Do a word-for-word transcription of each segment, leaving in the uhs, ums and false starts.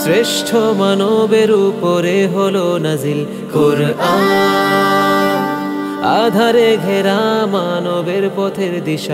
শ্রেষ্ঠ মানবের উপরে হলো নাজিল কোরআন। আধারে ঘেরা মানবের পথের দিশা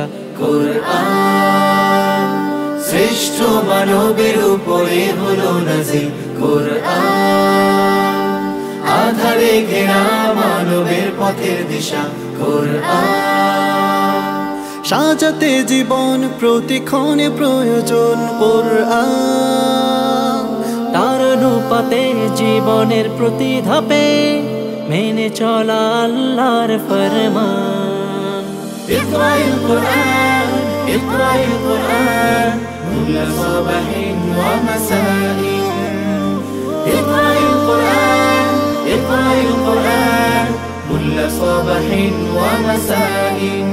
কোরআন। শ্রেষ্ঠ মানবের উপরে হলো নাজিল কোরআন। আধারে ঘেরা মানবের পথের দিশা কোরআন। সাজাতে জীবন প্রতিক্ষণে প্রয়োজন কোরআন। তার অনুপাতে জীবনের প্রতি ধাপে মেনে চলা আল্লাহর ফরমান। ইকরাইল কোরআন ইকরাইল কোরআন কুল্লা সাবাহিন ওয়া মাসাইন। ইকরাইল কোরআন ইকরাইল কোরআন কুল্লা সাবাহিন ওয়া মাসাইন।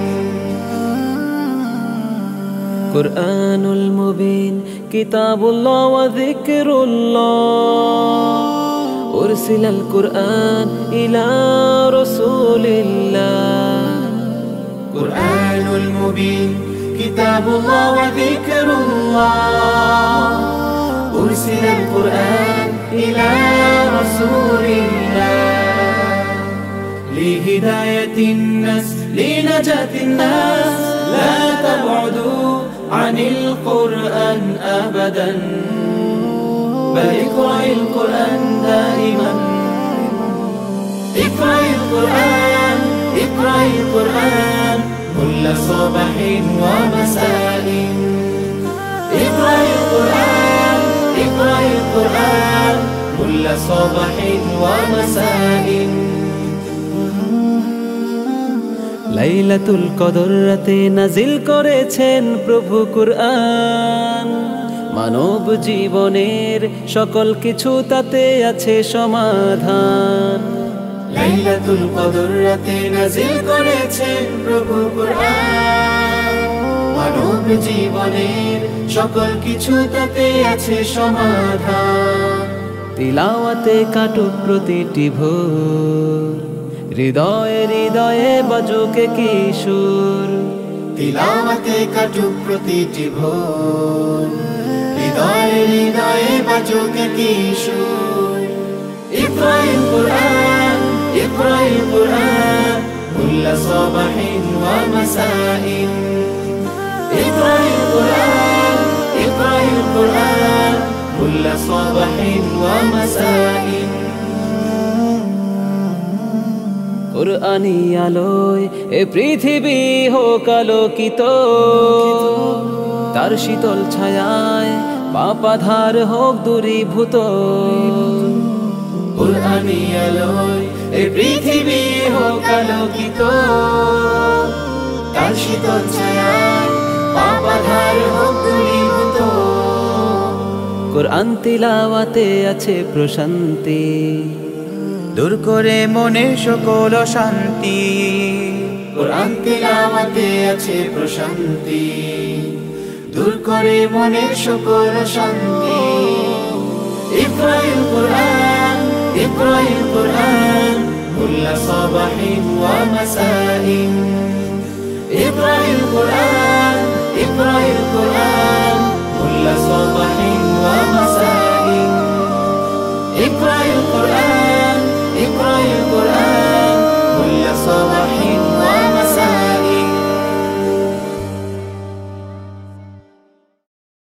কুরআনুল মুবিন কিতাবুল্লাহ ওয়া যিকরুল্লাহ। উরসিলাল কুরআন ইলা রাসূলিল্লাহ। কুরআনুল মুবিন কিতাবুল্লাহ ওয়া যিকরুল্লাহ। উরসিলাল কুরআন ইলা রাসূলিল্লাহ। লিহিদায়াতিন নাস লিনাজাতিন নাস লা তাবউদু আনিল কুরআন আবাদান। بل اقرأ القرآن دائما. اقرأ القرآن اقرأ القرآن كل صباح ومساء. اقرأ القرآن اقرأ القرآن كل صباح ومساء. লাইলাতুল কদর রাতে নাজিল করেছেন প্রভু কুরআন। মানব জীবনের সকল কিছু তাতে আছে সমাধান। লাইলাতুল কদর রাতে নাজিল করেছেন প্রভু কুরআন। মানব জীবনের সকল কিছু তাতে আছে সমাধান। তিলাওয়াতে কাটুক প্রতিটি ভোর, হৃদয়ে হৃদয়ে বাজুকে কিশোর। তিলাওয়াতে কাটুক প্রতিটি ভোর, হৃদয়ে হৃদয়ে বাজুক কিশোর। ইকরাইল কুরআন ইকরাইল কুরআন কুল্লা সাবাহিন ওয়া মাসাইন। ইকরাইল কুরআন ইকরাইল কুরআন কুল্লা সাবাহিন ওয়া মাসাইন। কুরআনি আলোয় এ পৃথিবী হোক আলোকিত, তার শীতল ছায়ায় পাপাধার হোক দূরীভূত। কুরআনি আলোয় এই পৃথিবী হোক আলোকিত, তার শীতল ছায়ায় পাপাধার হোক দূরীভূত। কুরআন তিলাওয়াতে আছে প্রশান্তি, দূর করে মনের সকল শান্তি। কুরআন তিলাওয়াতে আছে প্রশান্তি, দূর করে মনের সকল শান্তি। ইকরাইল কুরআন ইকরাইল কুরআন কুল্লা সাবাহিন ওয়া মাসাইন। ইকরাইল কুরআন ইকরাইল কুরআন